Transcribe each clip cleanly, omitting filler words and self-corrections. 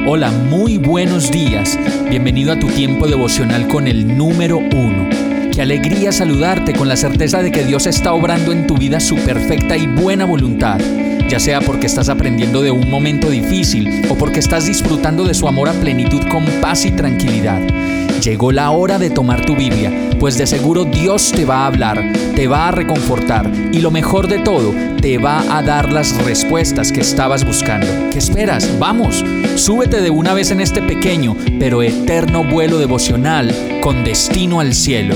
Hola, muy buenos días. Bienvenido a tu tiempo devocional con el número 1. Qué alegría saludarte con la certeza de que Dios está obrando en tu vida su perfecta y buena voluntad. Ya sea porque estás aprendiendo de un momento difícil o porque estás disfrutando de su amor a plenitud con paz y tranquilidad. Llegó la hora de tomar tu Biblia, pues de seguro Dios te va a hablar, te va a reconfortar y lo mejor de todo, te va a dar las respuestas que estabas buscando. ¿Qué esperas? ¡Vamos! Súbete de una vez en este pequeño pero eterno vuelo devocional con destino al cielo.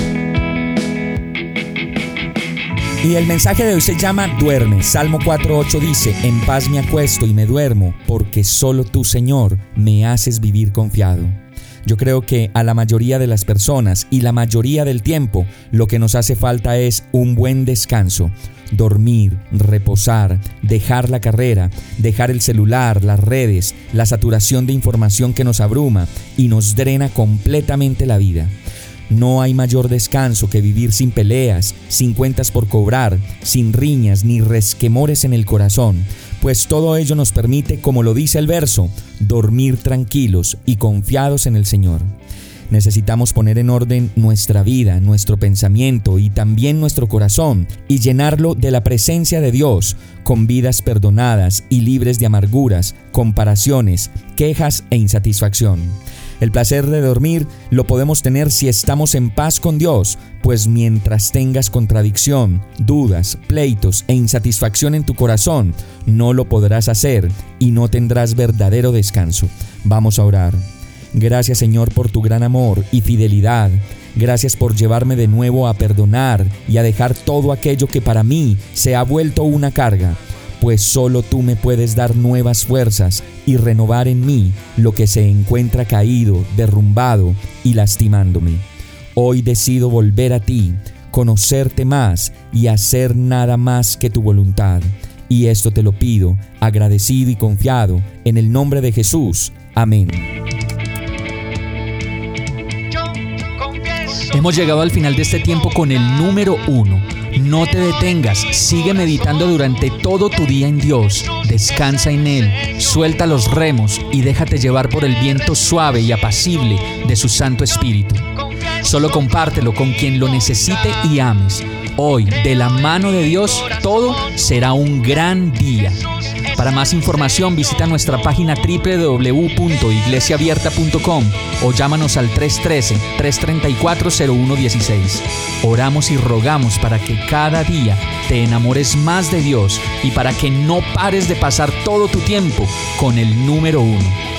Y el mensaje de hoy se llama Duerme. Salmo 4:8 dice: En paz me acuesto y me duermo, porque solo tú, Señor, me haces vivir confiado. Yo creo que a la mayoría de las personas y la mayoría del tiempo lo que nos hace falta es un buen descanso. Dormir, reposar, dejar la carrera, dejar el celular, las redes, la saturación de información que nos abruma y nos drena completamente la vida. No hay mayor descanso que vivir sin peleas, sin cuentas por cobrar, sin riñas ni resquemores en el corazón, pues todo ello nos permite, como lo dice el verso, dormir tranquilos y confiados en el Señor. Necesitamos poner en orden nuestra vida, nuestro pensamiento y también nuestro corazón y llenarlo de la presencia de Dios, con vidas perdonadas y libres de amarguras, comparaciones, quejas e insatisfacción. El placer de dormir lo podemos tener si estamos en paz con Dios, pues mientras tengas contradicción, dudas, pleitos e insatisfacción en tu corazón, no lo podrás hacer y no tendrás verdadero descanso. Vamos a orar. Gracias, Señor, por tu gran amor y fidelidad. Gracias por llevarme de nuevo a perdonar y a dejar todo aquello que para mí se ha vuelto una carga, pues solo tú me puedes dar nuevas fuerzas y renovar en mí lo que se encuentra caído, derrumbado y lastimándome. Hoy decido volver a ti, conocerte más y hacer nada más que tu voluntad. Y esto te lo pido, agradecido y confiado, en el nombre de Jesús. Amén. Hemos llegado al final de este tiempo con el número 1. No te detengas, sigue meditando durante todo tu día en Dios. Descansa en Él, suelta los remos y déjate llevar por el viento suave y apacible de su Santo Espíritu. Solo compártelo con quien lo necesite y ames. Hoy, de la mano de Dios, todo será un gran día. Para más información visita nuestra página www.iglesiaabierta.com o llámanos al 313-334-0116. Oramos y rogamos para que cada día te enamores más de Dios y para que no pares de pasar todo tu tiempo con el número 1.